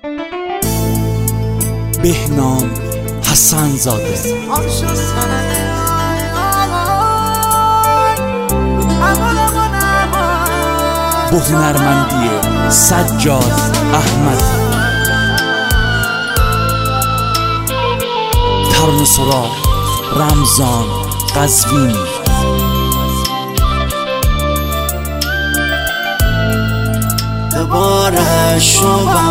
بهنام حسن زاده. با هنرمندی سجاد احمد. ترانه سرا رمضان قزوینی. دوباره شوبه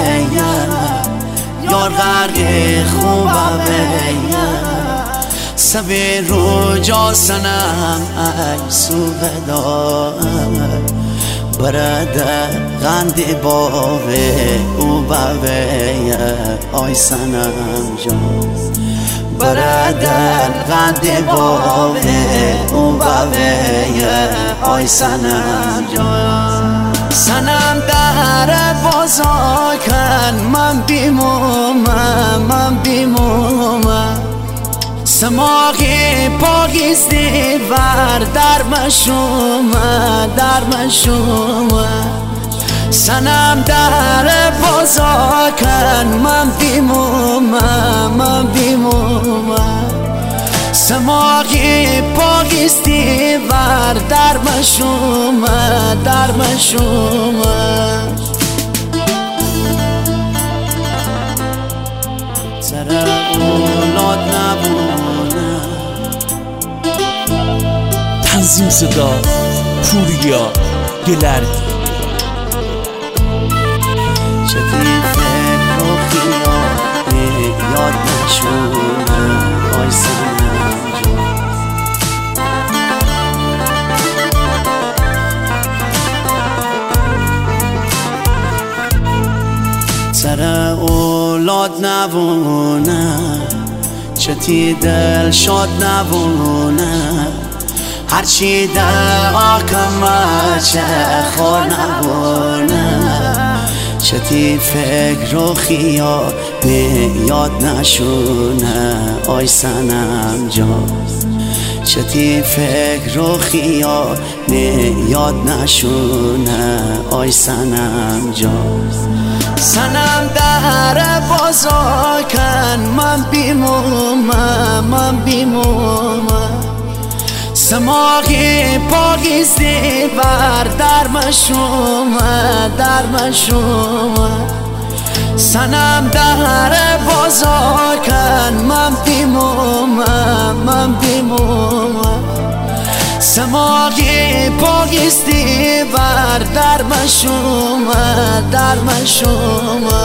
یار غرق خوبه سبی رو جا سنم ای سوبدا برده غندی باوه او باوه آی سنم جان برده غندی باوه او باوه آی سنم جان سنم در بازا کن من بیمومم سماغی پاگیستی ور در مشومه سنم در بازا کن من بیمومم سماغی پاگیستی ور در مشومه سر اولاد نبونه. تنظیم صدا پوریا گلردی. چتی فکر و خیال یاد نشونه آی سنم سر اولاد نبونه چتی دل شاد نبونه هرچی در آکم چه خور نبونه چتی فکر و خیال یاد نشونه آی سنم جان چتی فکر و خیال یاد نشونه آی سنم جان سنم در بازا کن من بیمومم سماغی پاگیستی بر در مشومه سنم در بازا کن من بیمومم سماغی پاگیستی بر در مشومه